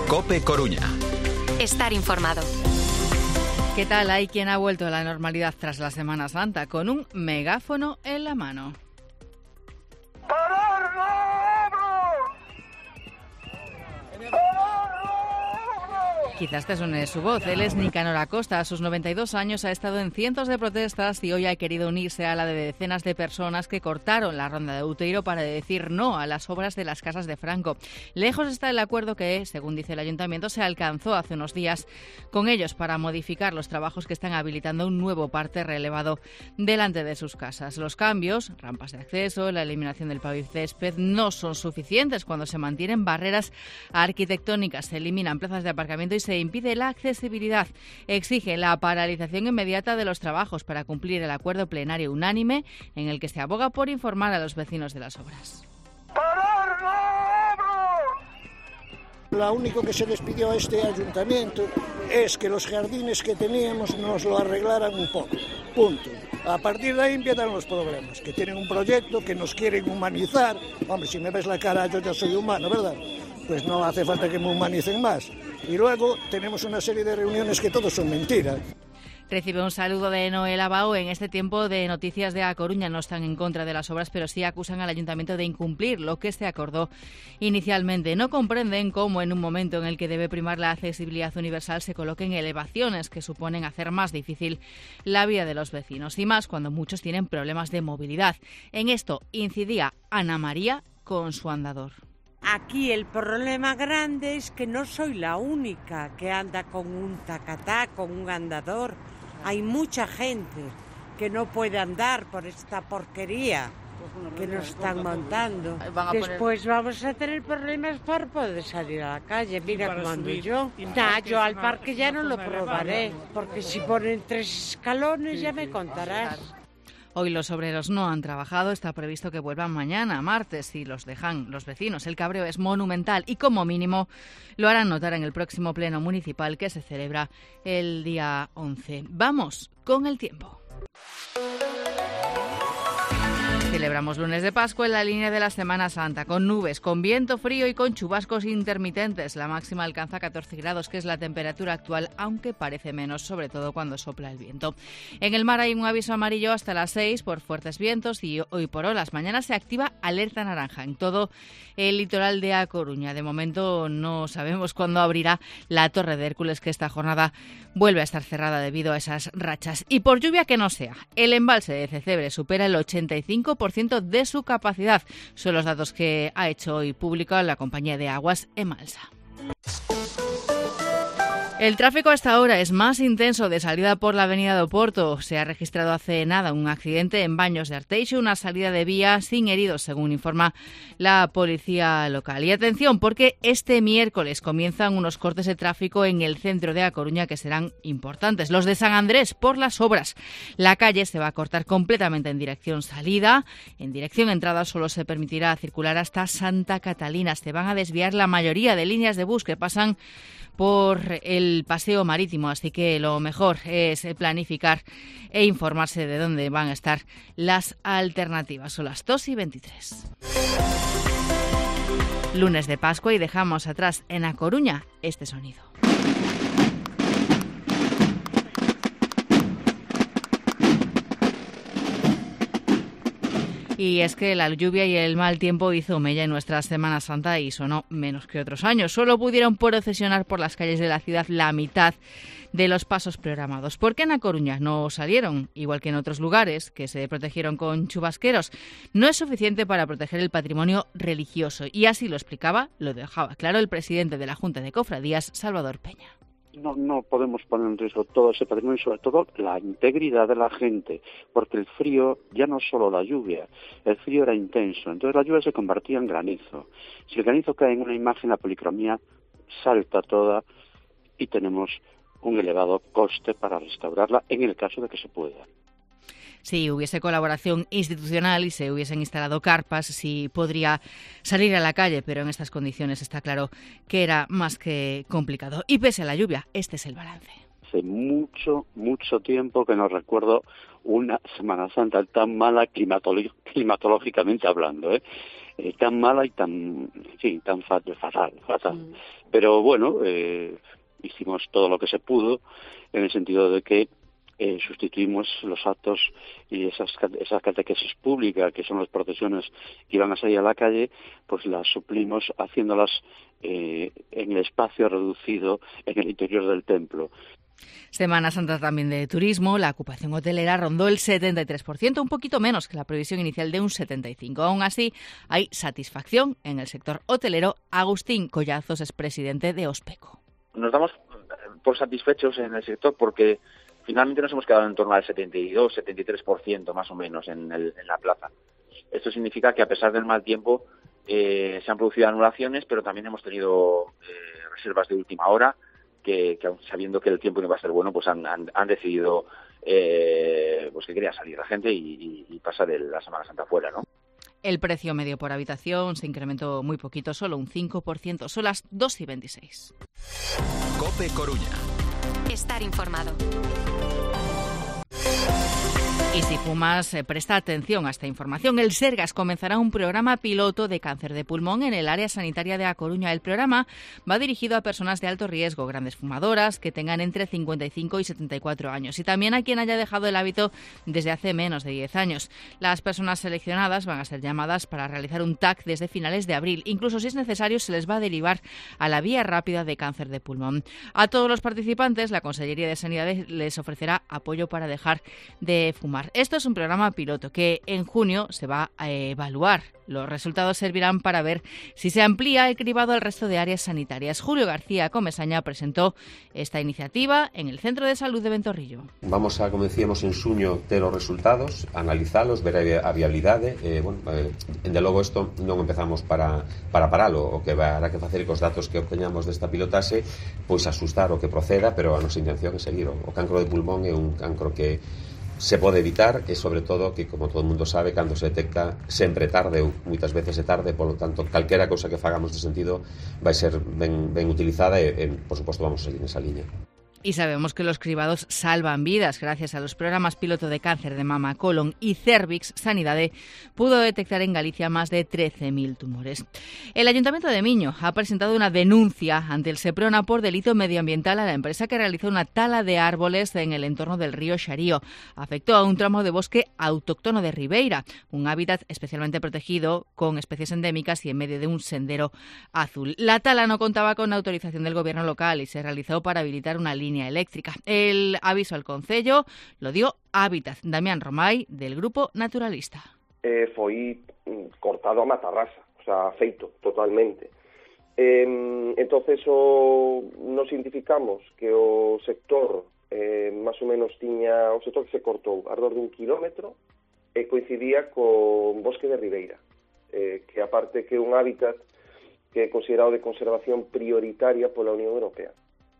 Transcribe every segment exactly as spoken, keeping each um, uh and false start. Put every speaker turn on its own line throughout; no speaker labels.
COPE Coruña.
Estar informado.
¿Qué tal? Hay quien ha vuelto a la normalidad tras la Semana Santa con un megáfono en la mano.
¡Parar la obra!
Quizás te suene su voz. Él es Nicanor Acosta. A sus noventa y dos años ha estado en cientos de protestas y hoy ha querido unirse a la de decenas de personas que cortaron la ronda de Outeiro para decir no a las obras de las casas de Franco. Lejos está el acuerdo que, según dice el Ayuntamiento, se alcanzó hace unos días con ellos para modificar los trabajos que están habilitando un nuevo parterre elevado delante de sus casas. Los cambios, rampas de acceso, la eliminación del pavicésped, no son suficientes cuando se mantienen barreras arquitectónicas, se eliminan plazas de aparcamiento y se impide la accesibilidad. Exige la paralización inmediata de los trabajos para cumplir el acuerdo plenario unánime en el que se aboga por informar a los vecinos de las obras.
¡Parar la obra!
Lo único que se les pidió a este ayuntamiento es que los jardines que teníamos nos lo arreglaran un poco. Punto. A partir de ahí empiezan los problemas, que tienen un proyecto, que nos quieren humanizar. Hombre, si me ves la cara, yo ya soy humano, ¿verdad? Pues no hace falta que me humanicen más. Y luego tenemos una serie de reuniones que todos son mentiras.
Recibe un saludo de Noel Abao. En este tiempo de noticias de A Coruña no están en contra de las obras, pero sí acusan al Ayuntamiento de incumplir lo que se acordó inicialmente. No comprenden cómo en un momento en el que debe primar la accesibilidad universal se coloquen elevaciones que suponen hacer más difícil la vida de los vecinos, y más cuando muchos tienen problemas de movilidad. En esto incidía Ana María con su andador.
Aquí el problema grande es que no soy la única que anda con un tacatá, con un andador. Hay mucha gente que no puede andar por esta porquería que nos están montando. Después vamos a tener problemas para poder salir a la calle. Mira cómo ando yo. Nah, yo al parque ya no lo probaré, porque si ponen tres escalones ya me contarás.
Hoy los obreros no han trabajado, está previsto que vuelvan mañana, martes, si los dejan los vecinos. El cabreo es monumental y como mínimo lo harán notar en el próximo pleno municipal que se celebra el día once. Vamos con el tiempo. Celebramos lunes de Pascua en la línea de la Semana Santa, con nubes, con viento frío y con chubascos intermitentes. La máxima alcanza catorce grados, que es la temperatura actual, aunque parece menos, sobre todo cuando sopla el viento. En el mar hay un aviso amarillo hasta las seis por fuertes vientos y hoy por olas. Mañana se activa alerta naranja en todo el litoral de A Coruña. De momento no sabemos cuándo abrirá la Torre de Hércules, que esta jornada vuelve a estar cerrada debido a esas rachas. Y por lluvia que no sea, el embalse de Cecebre supera el ochenta y cinco por ciento de su capacidad. Son los datos que ha hecho hoy público la compañía de aguas Emalsa. El tráfico hasta ahora es más intenso de salida por la avenida de Oporto. Se ha registrado hace nada un accidente en Baños de Arteixo, una salida de vía sin heridos, según informa la policía local. Y atención, porque este miércoles comienzan unos cortes de tráfico en el centro de A Coruña que serán importantes. Los de San Andrés, por las obras. La calle se va a cortar completamente en dirección salida. En dirección entrada solo se permitirá circular hasta Santa Catalina. Se van a desviar la mayoría de líneas de bus que pasan por el paseo marítimo, así que lo mejor es planificar e informarse de dónde van a estar las alternativas. Son las dos y veintitrés. Lunes de Pascua y dejamos atrás en A Coruña este sonido. Y es que la lluvia y el mal tiempo hizo mella en nuestra Semana Santa y sonó menos que otros años. Solo pudieron procesionar por las calles de la ciudad la mitad de los pasos programados. ¿Por qué en A Coruña no salieron? Igual que en otros lugares que se protegieron con chubasqueros. No es suficiente para proteger el patrimonio religioso. Y así lo explicaba, lo dejaba claro el presidente de la Junta de Cofradías, Salvador Peña.
No, no podemos poner en riesgo todo ese patrimonio y sobre todo la integridad de la gente, porque el frío, ya no solo la lluvia, el frío era intenso, entonces la lluvia se convertía en granizo. Si el granizo cae en una imagen, la policromía salta toda y tenemos un elevado coste para restaurarla en el caso de que se pueda.
Si hubiese colaboración institucional y se hubiesen instalado carpas, sí podría salir a la calle, pero en estas condiciones está claro que era más que complicado. Y pese a la lluvia, este es el balance.
Hace mucho, mucho tiempo que no recuerdo una Semana Santa tan mala climatolo- climatológicamente hablando, ¿eh? eh, tan mala y tan, sí, tan fatal, fatal. fatal. Mm. Pero bueno, eh, hicimos todo lo que se pudo en el sentido de que eh, sustituimos los actos y esas, esas catequesis públicas, que son las procesiones que iban a salir a la calle, pues las suplimos haciéndolas eh, en el espacio reducido en el interior del templo.
Semana Santa también de turismo. La ocupación hotelera rondó el setenta y tres por ciento, un poquito menos que la previsión inicial de un setenta y cinco por ciento. Aún así, hay satisfacción en el sector hotelero. Agustín Collazos es presidente de OSPECO.
Nos damos por satisfechos en el sector porque finalmente nos hemos quedado en torno al setenta y dos, setenta y tres por ciento más o menos en, el, en la plaza. Esto significa que a pesar del mal tiempo eh, se han producido anulaciones, pero también hemos tenido eh, reservas de última hora que, que aun sabiendo que el tiempo no iba a ser bueno, pues han, han, han decidido eh, pues que quería salir la gente y, y, y pasar el, la Semana Santa fuera, ¿no?
El precio medio por habitación se incrementó muy poquito, solo un cinco por ciento. Son las dos y veintiséis.
COPE Coruña. Estar informado. Y si fumas, eh, presta atención a esta información. El Sergas comenzará un programa piloto de cáncer de pulmón en el área sanitaria de A Coruña. El programa va dirigido a personas de alto riesgo, grandes fumadoras, que tengan entre cincuenta y cinco y setenta y cuatro años, y también a quien haya dejado el hábito desde hace menos de diez años. Las personas seleccionadas van a ser llamadas para realizar un T A C desde finales de abril. Incluso si es necesario, se les va a derivar a la vía rápida de cáncer de pulmón. A todos los participantes, la Consellería de Sanidad les ofrecerá apoyo para dejar de fumar. Esto es un programa piloto que en junio se va a evaluar. Los resultados servirán para ver si se amplía el cribado al resto de áreas sanitarias. Julio García Comesaña presentó esta iniciativa en el Centro de Salud de Ventorrillo.
Vamos a, como decíamos, en xuño ter os resultados, analizalos, ver a viabilidade. Eh, bueno, eh, de logo isto non empezamos para, para paralo. O que habrá que facer cos datos que obteñamos desta pilotase, pois asustar o que proceda, pero a nosa intención é seguir. O cancro de pulmón é un cancro que se pode evitar e, sobre todo, que, como todo o mundo sabe, cando se detecta sempre tarde ou moitas veces é tarde, polo tanto, calquera cousa que fagamos de sentido vai ser ben, ben utilizada e, e, por suposto, vamos a seguir nesa liña.
Y sabemos que los cribados salvan vidas. Gracias a los programas piloto de cáncer de mama, colon y cervix, Sanidade pudo detectar en Galicia más de trece mil tumores. El Ayuntamiento de Miño ha presentado una denuncia ante el Seprona por delito medioambiental a la empresa que realizó una tala de árboles en el entorno del río Xarío. Afectó a un tramo de bosque autóctono de Ribeira, un hábitat especialmente protegido con especies endémicas y en medio de un sendero azul. La tala no contaba con autorización del gobierno local y se realizó para habilitar una línea eléctrica. El aviso al Concello lo dio Hábitat. Damián Romay, del Grupo Naturalista.
Eh, foi cortado a matarrasa, o sea, feito totalmente. Eh, entonces o, nos identificamos que o sector eh, máis ou menos tiña, o sector que se cortou alrededor de un kilómetro e coincidía con Bosque de Ribeira, eh, que aparte que é un hábitat que é considerado de conservación prioritaria pola Unión Europea.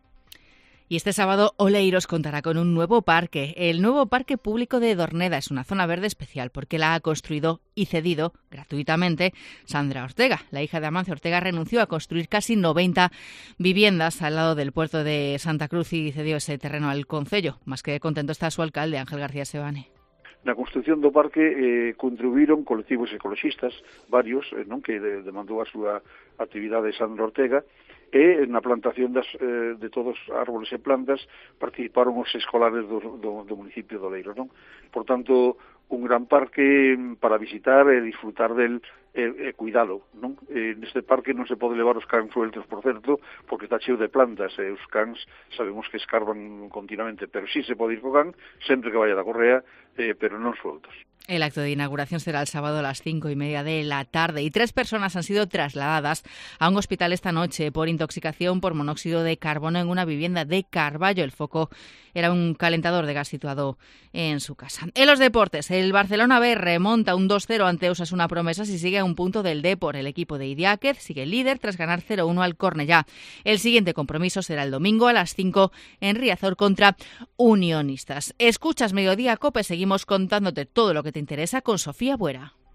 Y este sábado Oleiros contará con un nuevo parque. El nuevo parque público de Dorneda es una zona verde especial porque la ha construido y cedido gratuitamente Sandra Ortega. La hija de Amancio Ortega renunció a construir casi noventa viviendas al lado del puerto de Santa Cruz y cedió ese terreno al Concello. Más que contento está su alcalde, Ángel García Sebane.
Na construción do parque eh, contribuíron colectivos ecoloxistas, varios, eh, non que de, demandou a súa actividade Sandra Ortega, e na plantación das, eh, de todos os árboles e plantas participaron os escolares do, do, do municipio de Oleiros, non? Por tanto, un gran parque para visitar e disfrutar del e, e cuidalo, non? E neste parque non se pode levar os cans sueltos, por certo, porque está cheo de plantas e os cans sabemos que escarban continuamente, pero sí se pode ir co can sempre que vaya da correa, eh, pero non sueltos.
El acto de inauguración será el sábado a las cinco y media de la tarde y tres personas han sido trasladadas a un hospital esta noche por intoxicación por monóxido de carbono en una vivienda de Carballo. El foco era un calentador de gas situado en su casa. En los deportes, el Barcelona B remonta un dos cero ante Osasuna Promesas y sigue a un punto del Depor. El equipo de Idiáquez sigue líder tras ganar cero uno al Cornellá. El siguiente compromiso será el domingo a las cinco en Riazor contra Unionistas. Escuchas Mediodía Cope, seguimos contándote todo lo que te interesa con Sofía Buera.